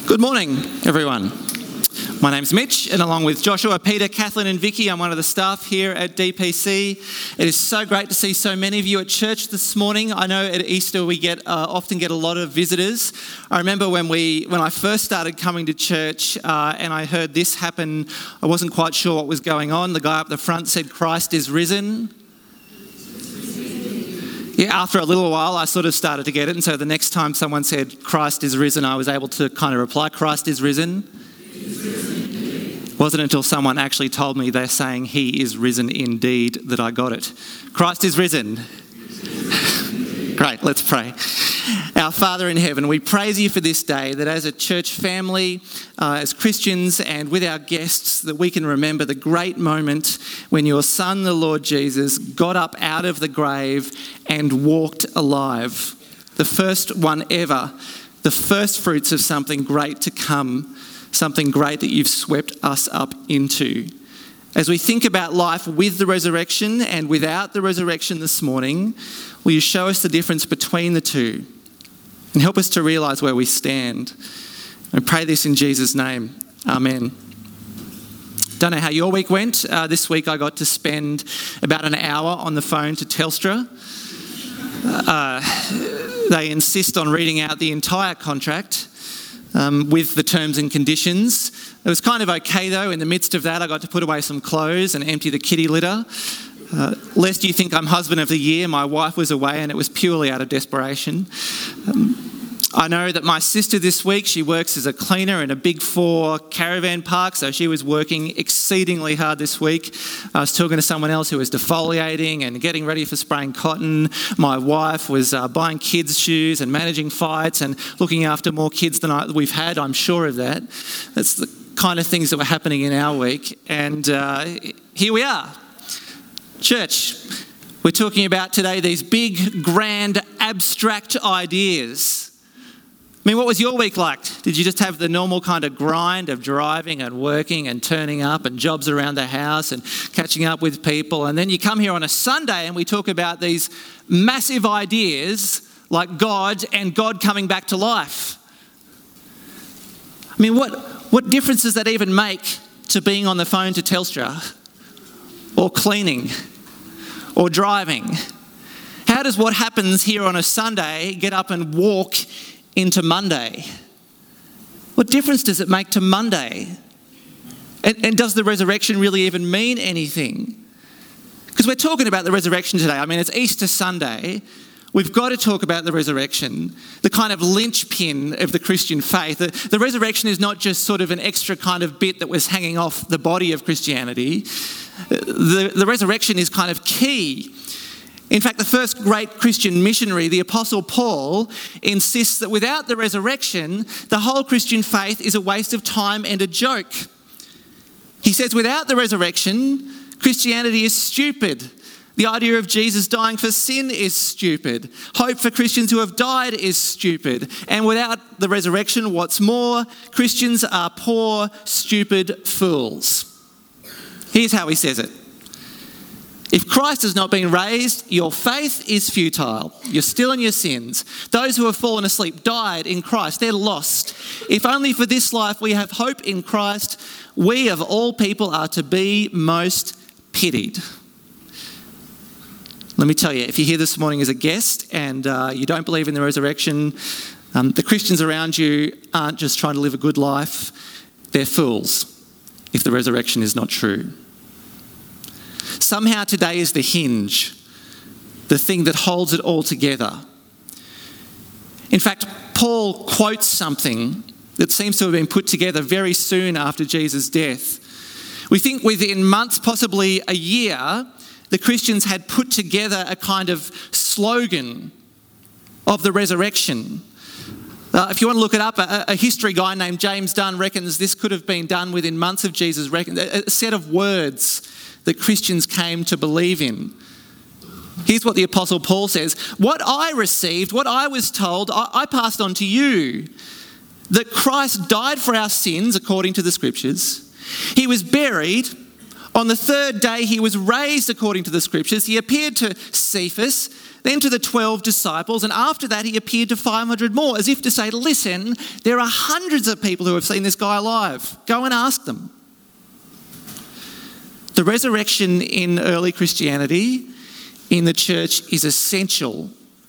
Good morning, everyone. My name's Mitch, and along with Joshua, Peter, Kathleen and Vicky, I'm one of the staff here at DPC. It is so great to see so many of you at church this morning. I know at Easter we often get a lot of visitors. I remember when I first started coming to church and I heard this happen, I wasn't quite sure what was going on. The guy up the front said, "Christ is risen." Yeah, after a little while, I sort of started to get it. And so the next time someone said, "Christ is risen," I was able to kind of reply, "Christ is risen." It wasn't until someone actually told me they're saying "He is risen indeed" that I got it. Christ is risen. Great, let's pray. Our Father in heaven, we praise you for this day, that as a church family, as Christians and with our guests, that we can remember the great moment when your Son, the Lord Jesus, got up out of the grave and walked alive. The first one ever, the first fruits of something great to come, something great that you've swept us up into. As we think about life with the resurrection and without the resurrection this morning, will you show us the difference between the two and help us to realise where we stand? I pray this in Jesus' name. Amen. Don't know how your week went. This week I got to spend about an hour on the phone to Telstra. They insist on reading out the entire contract with the terms and conditions. It was kind of okay though. In the midst of that, I got to put away some clothes and empty the kitty litter. Lest you think I'm husband of the year, my wife was away and it was purely out of desperation. I know that my sister this week, she works as a cleaner in a Big 4 caravan park, so she was working exceedingly hard this week. I was talking to someone else who was defoliating and getting ready for spraying cotton. My wife was buying kids' shoes and managing fights and looking after more kids than we've had, I'm sure of that. That's the kind of things that were happening in our week. And here we are. Church, we're talking about today these big, grand, abstract ideas. I mean, what was your week like? Did you just have the normal kind of grind of driving and working and turning up and jobs around the house and catching up with people? And then you come here on a Sunday and we talk about these massive ideas like God and God coming back to life. I mean, what difference does that even make to being on the phone to Telstra or cleaning or driving? How does what happens here on a Sunday get up and walk into Monday? What difference does it make to Monday? And does the resurrection really even mean anything? Because we're talking about the resurrection today. I mean, it's Easter Sunday. We've got to talk about the resurrection, the kind of linchpin of the Christian faith. The resurrection is not just sort of an extra kind of bit that was hanging off the body of Christianity. The resurrection is kind of key. In fact, the first great Christian missionary, the Apostle Paul, insists that without the resurrection, the whole Christian faith is a waste of time and a joke. He says, without the resurrection, Christianity is stupid. The idea of Jesus dying for sin is stupid. Hope for Christians who have died is stupid. And without the resurrection, what's more, Christians are poor, stupid fools. Here's how he says it. If Christ has not been raised, your faith is futile. You're still in your sins. Those who have fallen asleep, died in Christ, they're lost. If only for this life we have hope in Christ, we of all people are to be most pitied. Let me tell you, if you're here this morning as a guest and you don't believe in the resurrection, the Christians around you aren't just trying to live a good life, they're fools if the resurrection is not true. Somehow today is the hinge, the thing that holds it all together. In fact, Paul quotes something that seems to have been put together very soon after Jesus' death. We think within months, possibly a year, the Christians had put together a kind of slogan of the resurrection. If you want to look it up, a history guy named James Dunn reckons this could have been done within months of Jesus' a set of words that Christians came to believe in. Here's what the Apostle Paul says. What I received, what I was told, I passed on to you. That Christ died for our sins according to the Scriptures. He was buried. On the third day, he was raised according to the scriptures. He appeared to Cephas, then to the 12 disciples, and after that he appeared to 500 more, as if to say, listen, there are hundreds of people who have seen this guy alive. Go and ask them. The resurrection in early Christianity, in the church, is essential.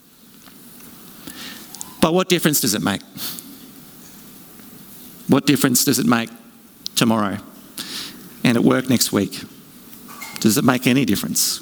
But what difference does it make? What difference does it make tomorrow and at work next week? Does it make any difference?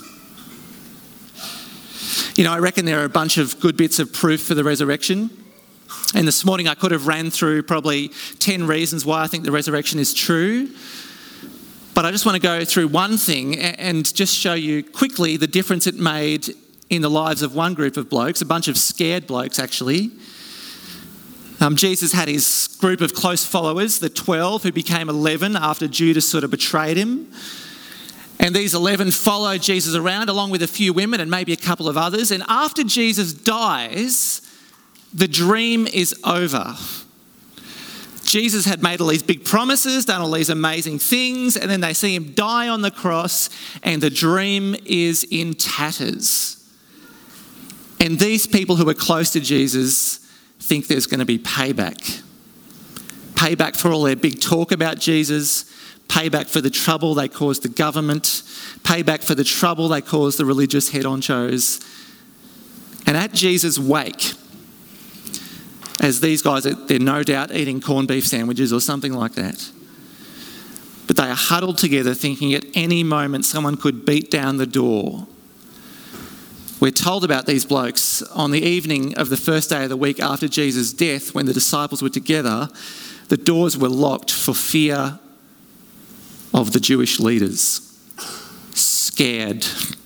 You know, I reckon there are a bunch of good bits of proof for the resurrection. And this morning I could have ran through probably 10 reasons why I think the resurrection is true. But I just want to go through one thing and just show you quickly the difference it made in the lives of one group of blokes, a bunch of scared blokes actually. Jesus had his group of close followers, the 12, who became 11 after Judas sort of betrayed him. And these 11 followed Jesus around along with a few women and maybe a couple of others. And after Jesus dies, the dream is over. Jesus had made all these big promises, done all these amazing things, and then they see him die on the cross and the dream is in tatters. And these people who are close to Jesus think there's going to be payback. Payback for all their big talk about Jesus, payback for the trouble they caused the government, payback for the trouble they caused the religious head honchos. And at Jesus' wake, as these guys, they're no doubt eating corned beef sandwiches or something like that. But they are huddled together thinking at any moment someone could beat down the door. We're told about these blokes on the evening of the first day of the week after Jesus' death, when the disciples were together, the doors were locked for fear of the Jewish leaders. Scared.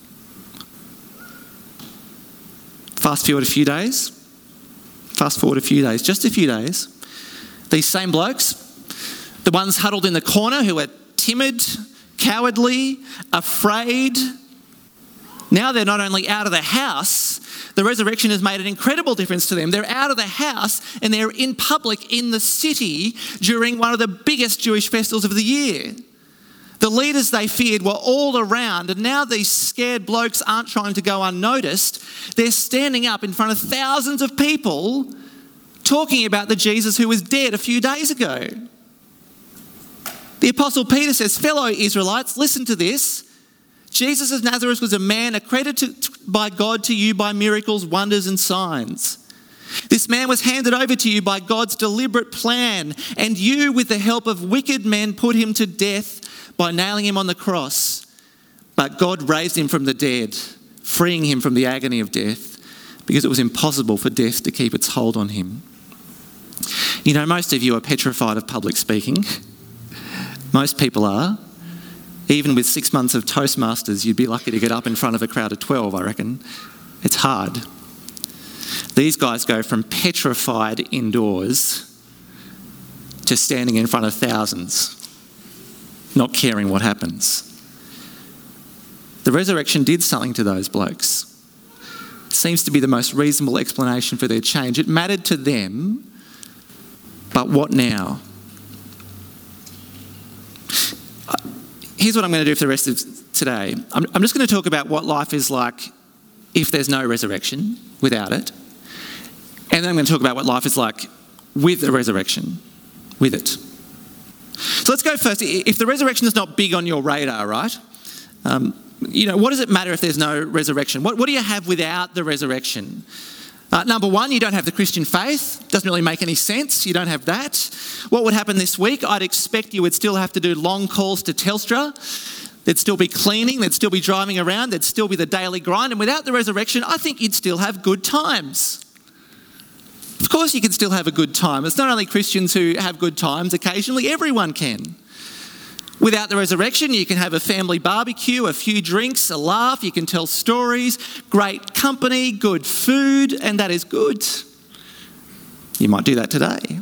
Fast forward a few days, just a few days. These same blokes, the ones huddled in the corner who are timid, cowardly, afraid, now they're not only out of the house, the resurrection has made an incredible difference to them. They're out of the house and they're in public in the city during one of the biggest Jewish festivals of the year. The leaders they feared were all around, and now these scared blokes aren't trying to go unnoticed. They're standing up in front of thousands of people talking about the Jesus who was dead a few days ago. The Apostle Peter says, fellow Israelites, listen to this. Jesus of Nazareth was a man accredited by God to you by miracles, wonders and signs. This man was handed over to you by God's deliberate plan, and you, with the help of wicked men, put him to death by nailing him on the cross. But God raised him from the dead, freeing him from the agony of death, because it was impossible for death to keep its hold on him. You know, most of you are petrified of public speaking. Most people are. Even with 6 months of Toastmasters, you'd be lucky to get up in front of a crowd of 12, I reckon. It's hard. These guys go from petrified indoors to standing in front of thousands, not caring what happens. The resurrection did something to those blokes. It seems to be the most reasonable explanation for their change. It mattered to them, but what now? Here's what I'm going to do for the rest of today. I'm just going to talk about what life is like if there's no resurrection, without it. And then I'm going to talk about what life is like with the resurrection, with it. So let's go first. If the resurrection is not big on your radar, right? What does it matter if there's no resurrection? What do you have without the resurrection? Number one, you don't have the Christian faith. Doesn't really make any sense. You don't have that. What would happen this week? I'd expect you would still have to do long calls to Telstra. There'd still be cleaning. There'd still be driving around. There'd still be the daily grind. And without the resurrection, I think you'd still have good times. Of course you can still have a good time. It's not only Christians who have good times. Occasionally, everyone can. Without the resurrection, you can have a family barbecue, a few drinks, a laugh, you can tell stories, great company, good food, and that is good. You might do that today.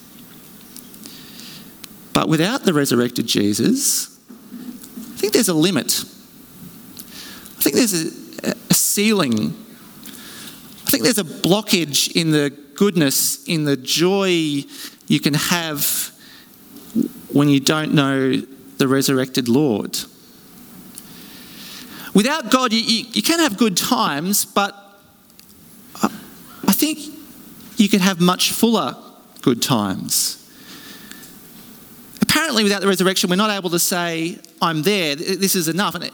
But without the resurrected Jesus, I think there's a limit. I think there's a ceiling. I think there's a blockage in the goodness, in the joy you can have when you don't know the resurrected Lord. Without God, you can have good times, but I think you could have much fuller good times. Apparently, without the resurrection, we're not able to say, I'm there, this is enough. And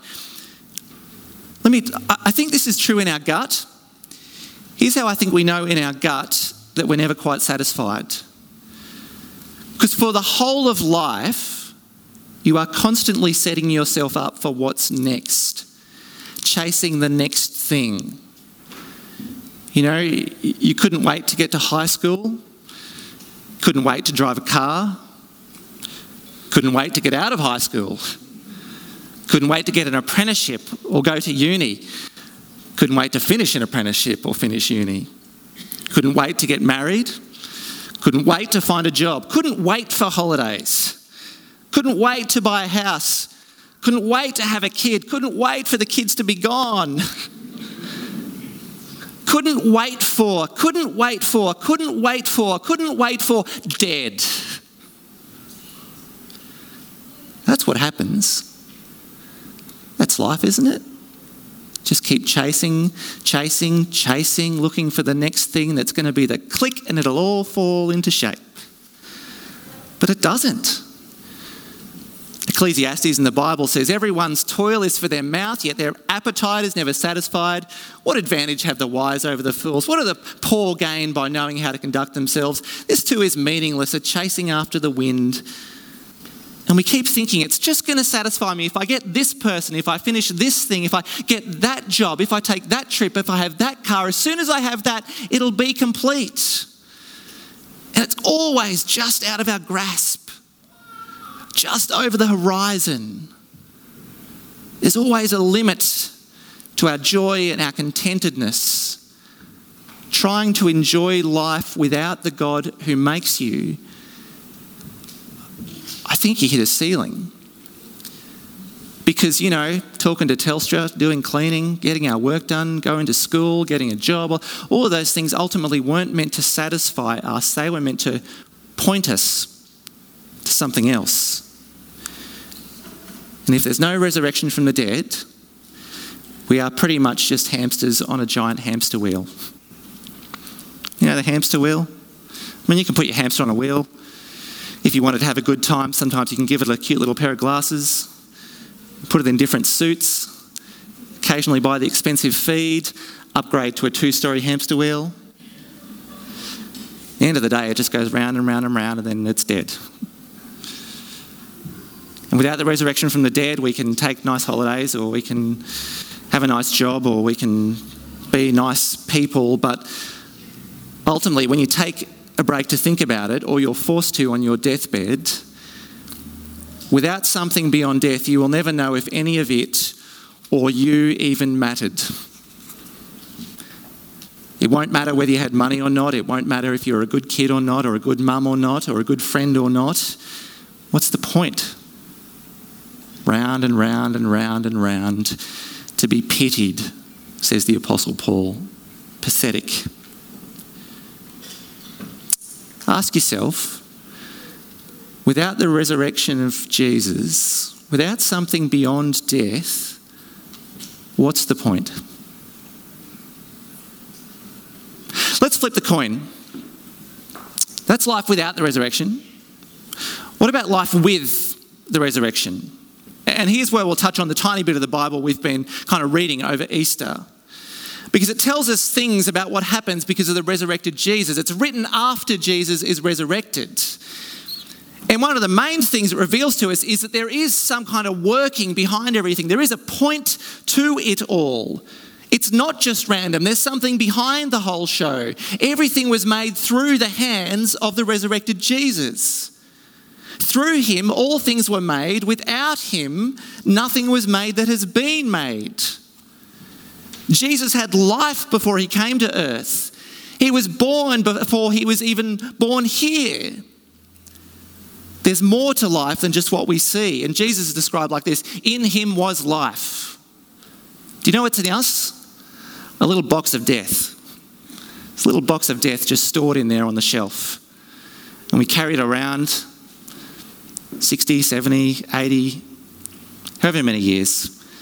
I think this is true in our gut. Here's how I think we know in our gut that we're never quite satisfied. Because for the whole of life, you are constantly setting yourself up for what's next, chasing the next thing. You know, you couldn't wait to get to high school, couldn't wait to drive a car, couldn't wait to get out of high school, couldn't wait to get an apprenticeship or go to uni, couldn't wait to finish an apprenticeship or finish uni, couldn't wait to get married, couldn't wait to find a job, couldn't wait for holidays, couldn't wait to buy a house, couldn't wait to have a kid, couldn't wait for the kids to be gone. Couldn't wait for dead. That's what happens. That's life, isn't it? Just keep chasing, looking for the next thing that's going to be the click and it'll all fall into shape. But it doesn't. Ecclesiastes in the Bible says, everyone's toil is for their mouth, yet their appetite is never satisfied. What advantage have the wise over the fools? What do the poor gain by knowing how to conduct themselves? This too is meaningless, a chasing after the wind. And we keep thinking it's just going to satisfy me if I get this person, if I finish this thing, if I get that job, if I take that trip, if I have that car. As soon as I have that, it'll be complete. And it's always just out of our grasp. Just over the horizon. There's always a limit to our joy and our contentedness. Trying to enjoy life without the God who makes you, I think you hit a ceiling. Because, talking to Telstra, doing cleaning, getting our work done, going to school, getting a job, all of those things ultimately weren't meant to satisfy us. They were meant to point us to something else. And if there's no resurrection from the dead, we are pretty much just hamsters on a giant hamster wheel. You know the hamster wheel? I mean, you can put your hamster on a wheel. If you wanted to have a good time, sometimes you can give it a cute little pair of glasses, put it in different suits, occasionally buy the expensive feed, upgrade to a 2-story hamster wheel. At the end of the day, it just goes round and round and round and then it's dead. And without the resurrection from the dead, we can take nice holidays or we can have a nice job or we can be nice people. But ultimately, when you take a break to think about it, or you're forced to on your deathbed, without something beyond death, you will never know if any of it or you even mattered. It won't matter whether you had money or not. It won't matter if you're a good kid or not, or a good mum or not, or a good friend or not. What's the point? Round and round and round and round, to be pitied, says the Apostle Paul. Pathetic. Ask yourself, without the resurrection of Jesus, without something beyond death, what's the point? Let's flip the coin. That's life without the resurrection. What about life with the resurrection? And here's where we'll touch on the tiny bit of the Bible we've been kind of reading over Easter. Because it tells us things about what happens because of the resurrected Jesus. It's written after Jesus is resurrected. And one of the main things it reveals to us is that there is some kind of working behind everything. There is a point to it all. It's not just random. There's something behind the whole show. Everything was made through the hands of the resurrected Jesus. Through him, all things were made. Without him, nothing was made that has been made. Jesus had life before he came to earth. He was born before he was even born here. There's more to life than just what we see. And Jesus is described like this: in him was life. Do you know what's in us? A little box of death. This little box of death just stored in there on the shelf. And we carry it around 60, 70, 80, however many years.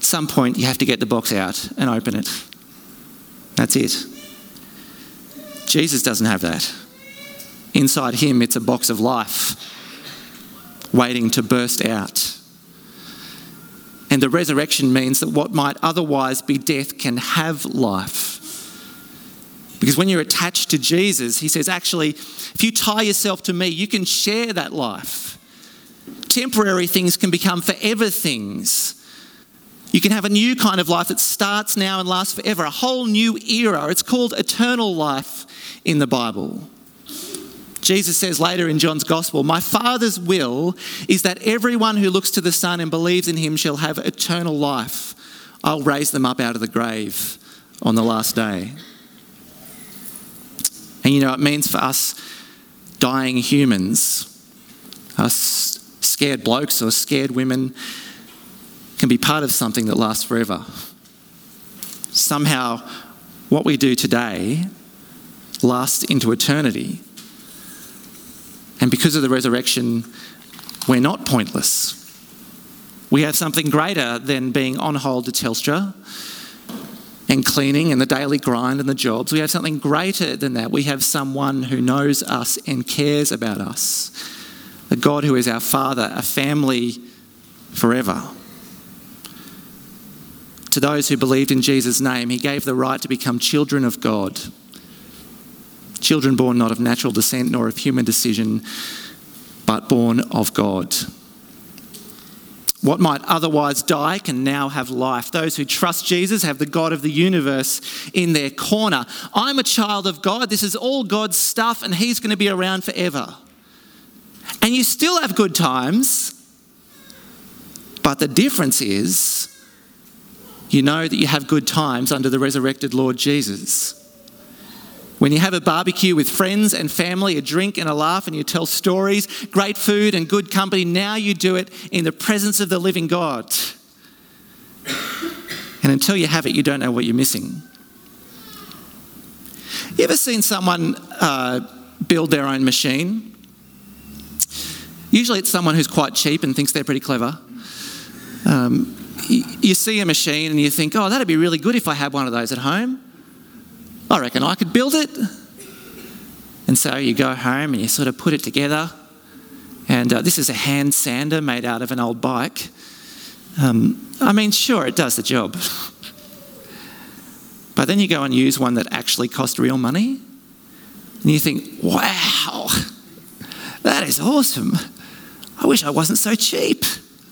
At some point, you have to get the box out and open it. That's it. Jesus doesn't have that. Inside him, it's a box of life waiting to burst out. And the resurrection means that what might otherwise be death can have life. Because when you're attached to Jesus, he says, actually, if you tie yourself to me, you can share that life. Temporary things can become forever things. You can have a new kind of life that starts now and lasts forever, a whole new era. It's called eternal life in the Bible. Jesus says later in John's Gospel, my Father's will is that everyone who looks to the Son and believes in him shall have eternal life. I'll raise them up out of the grave on the last day. And you know, it means for us dying humans, us scared blokes or scared women, can be part of something that lasts forever. Somehow, what we do today lasts into eternity. And because of the resurrection, we're not pointless. We have something greater than being on hold to Telstra and cleaning and the daily grind and the jobs. We have something greater than that. We have someone who knows us and cares about us. A God who is our Father, a family forever. To those who believed in Jesus' name, he gave the right to become children of God. Children born not of natural descent nor of human decision, but born of God. What might otherwise die can now have life. Those who trust Jesus have the God of the universe in their corner. I'm a child of God. This is all God's stuff, and he's going to be around forever. And you still have good times, but the difference is you know that you have good times under the resurrected Lord Jesus. When you have a barbecue with friends and family, a drink and a laugh, and you tell stories, great food and good company, now you do it in the presence of the living God. And until you have it, you don't know what you're missing. You ever seen someone build their own machine? Usually it's someone who's quite cheap and thinks they're pretty clever. You see a machine and you think, oh, that'd be really good if I had one of those at home. I reckon I could build it. And so you go home and you sort of put it together. And this is a hand sander made out of an old bike. Sure, it does the job. But then you go and use one that actually cost real money. And you think, wow, that is awesome. I wish I wasn't so cheap.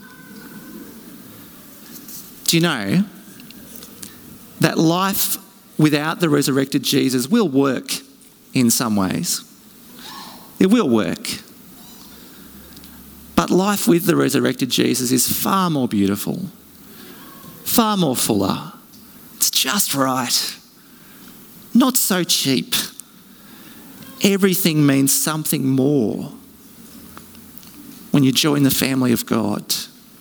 Do you know that life without the resurrected Jesus will work in some ways? It will work. But life with the resurrected Jesus is far more beautiful, far more fuller. It's just right. Not so cheap. Everything means something more when you join the family of God.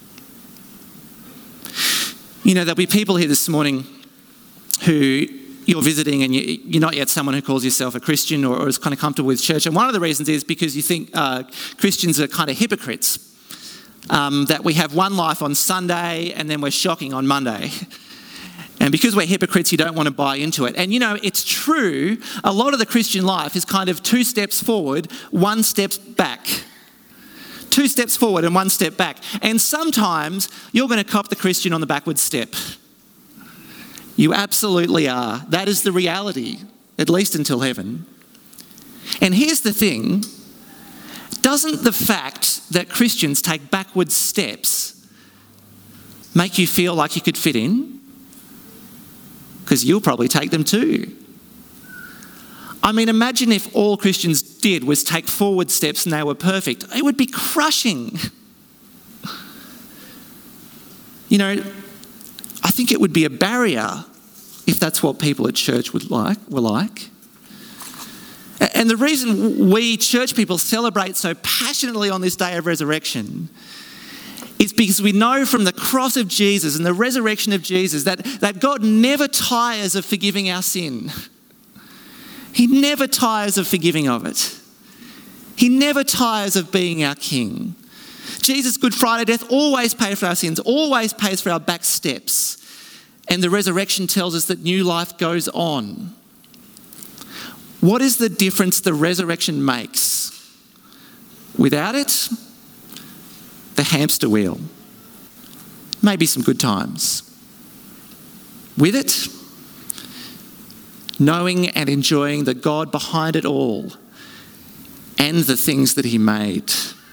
You know, there'll be people here this morning who you're visiting and you're not yet someone who calls yourself a Christian or is kind of comfortable with church. And one of the reasons is because you think Christians are kind of hypocrites, that we have one life on Sunday and then we're shocking on Monday. And because we're hypocrites, you don't want to buy into it. And you know, it's true, a lot of the Christian life is kind of 2 steps forward, 1 step back. 2 steps forward and 1 step back. And sometimes you're going to cop the Christian on the backward step. You absolutely are. That is the reality, at least until heaven. And here's the thing. Doesn't the fact that Christians take backward steps make you feel like you could fit in? Because you'll probably take them too. I mean, imagine if all Christians did was take forward steps and they were perfect. It would be crushing. You know, I think it would be a barrier if that's what people at church were like. And the reason we church people celebrate so passionately on this day of resurrection is because we know from the cross of Jesus and the resurrection of Jesus that God never tires of forgiving our sin. He never tires of forgiving of it. He never tires of being our King. Jesus' Good Friday death always paid for our sins, always pays for our back steps. And the resurrection tells us that new life goes on. What is the difference the resurrection makes? Without it, the hamster wheel. Maybe some good times. With it, knowing and enjoying the God behind it all and the things that he made.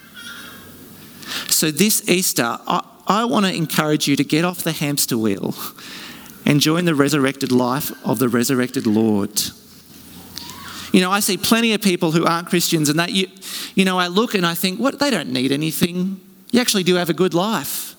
So this Easter, I want to encourage you to get off the hamster wheel and join the resurrected life of the resurrected Lord. You know, I see plenty of people who aren't Christians and I look and I think, what? They don't need anything. You actually do have a good life.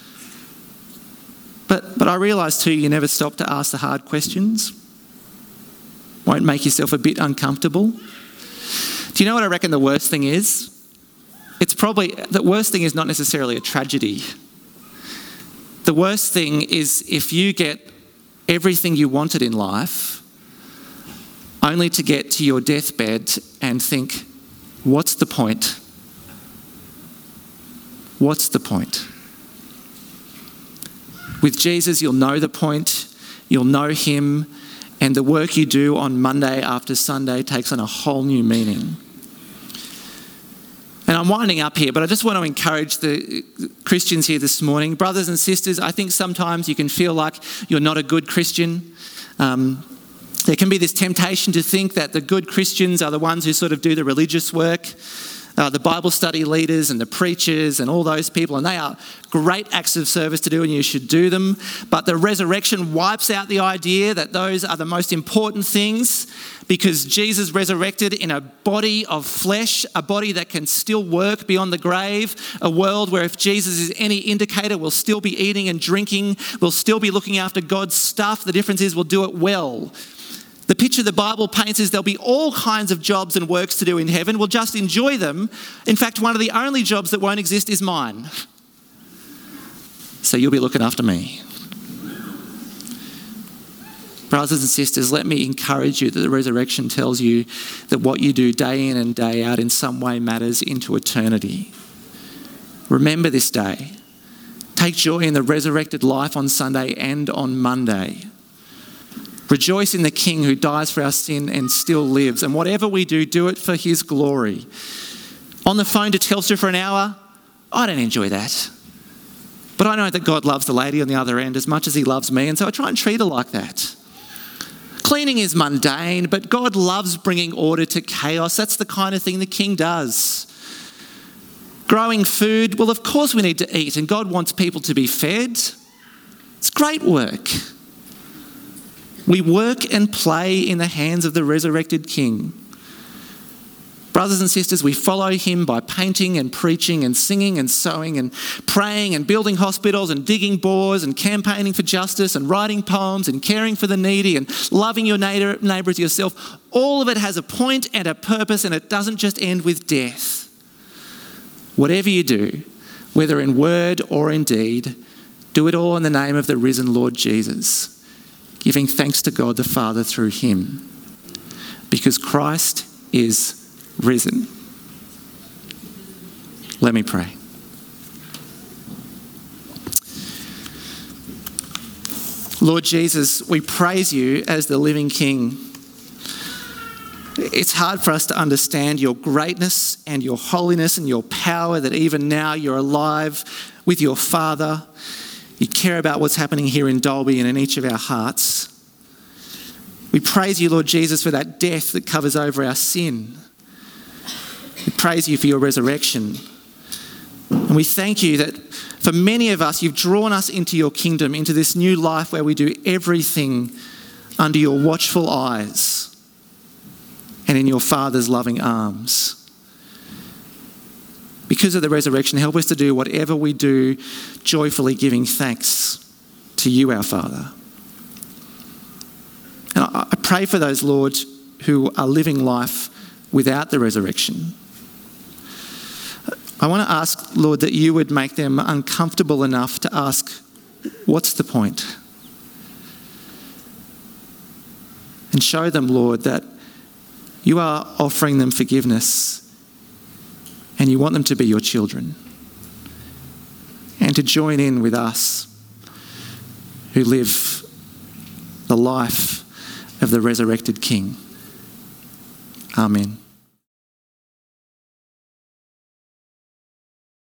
But I realise too, you never stop to ask the hard questions. Won't make yourself a bit uncomfortable. Do you know what I reckon the worst thing is? The worst thing is not necessarily a tragedy. The worst thing is if you get everything you wanted in life only to get to your deathbed and think, what's the point? What's the point? With Jesus, you'll know the point, you'll know him, and the work you do on Monday after Sunday takes on a whole new meaning. And I'm winding up here, but I just want to encourage the Christians here this morning. Brothers and sisters, I think sometimes you can feel like you're not a good Christian. There can be this temptation to think that the good Christians are the ones who sort of do the religious work, the Bible study leaders and the preachers and all those people, and they are great acts of service to do and you should do them. But the resurrection wipes out the idea that those are the most important things, because Jesus resurrected in a body of flesh, a body that can still work beyond the grave, a world where if Jesus is any indicator, we'll still be eating and drinking, we'll still be looking after God's stuff. The difference is we'll do it well. The picture the Bible paints is there'll be all kinds of jobs and works to do in heaven. We'll just enjoy them. In fact, one of the only jobs that won't exist is mine. So you'll be looking after me. Brothers and sisters, let me encourage you that the resurrection tells you that what you do day in and day out in some way matters into eternity. Remember this day. Take joy in the resurrected life on Sunday and on Monday. Rejoice in the King who dies for our sin and still lives. And whatever we do, do it for his glory. On the phone to Telstra for an hour, I don't enjoy that. But I know that God loves the lady on the other end as much as he loves me, and so I try and treat her like that. Cleaning is mundane, but God loves bringing order to chaos. That's the kind of thing the King does. Growing food, well, of course we need to eat, and God wants people to be fed. It's great work. We work and play in the hands of the resurrected King. Brothers and sisters, we follow him by painting and preaching and singing and sewing and praying and building hospitals and digging bores and campaigning for justice and writing poems and caring for the needy and loving your neighbour as yourself. All of it has a point and a purpose, and it doesn't just end with death. Whatever you do, whether in word or in deed, do it all in the name of the risen Lord Jesus, giving thanks to God the Father through him, because Christ is risen. Let me pray. Lord Jesus, we praise you as the living King. It's hard for us to understand your greatness and your holiness and your power, that even now you're alive with your Father. You care about what's happening here in Dalby and in each of our hearts. We praise you, Lord Jesus, for that death that covers over our sin. We praise you for your resurrection. And we thank you that for many of us, you've drawn us into your kingdom, into this new life where we do everything under your watchful eyes and in your Father's loving arms. Because of the resurrection, help us to do whatever we do joyfully, giving thanks to you, our Father. And I pray for those, Lord, who are living life without the resurrection. I want to ask, Lord, that you would make them uncomfortable enough to ask, what's the point? And show them, Lord, that you are offering them forgiveness and you want them to be your children. and to join in with us who live the life of the resurrected King. Amen.